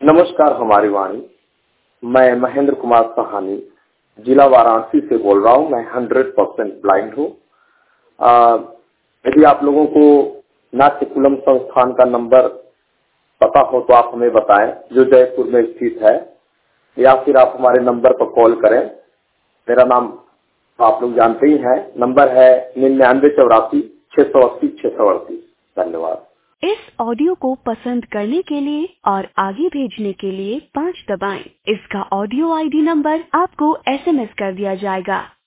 नमस्कार हमारी वाणी। मैं महेंद्र कुमार सहानी जिला वाराणसी से बोल रहा हूँ। मैं 100% ब्लाइंड हूँ। यदि आप लोगों को नाट्यकुलम संस्थान का नंबर पता हो तो आप हमें बताएं, जो जयपुर में स्थित है, या फिर आप हमारे नंबर पर कॉल करें। मेरा नाम आप लोग जानते ही हैं। नंबर है 9984-680-638। धन्यवाद। इस ऑडियो को पसंद करने के लिए और आगे भेजने के लिए 5 दबाएं। इसका ऑडियो आईडी नंबर आपको SMS कर दिया जाएगा।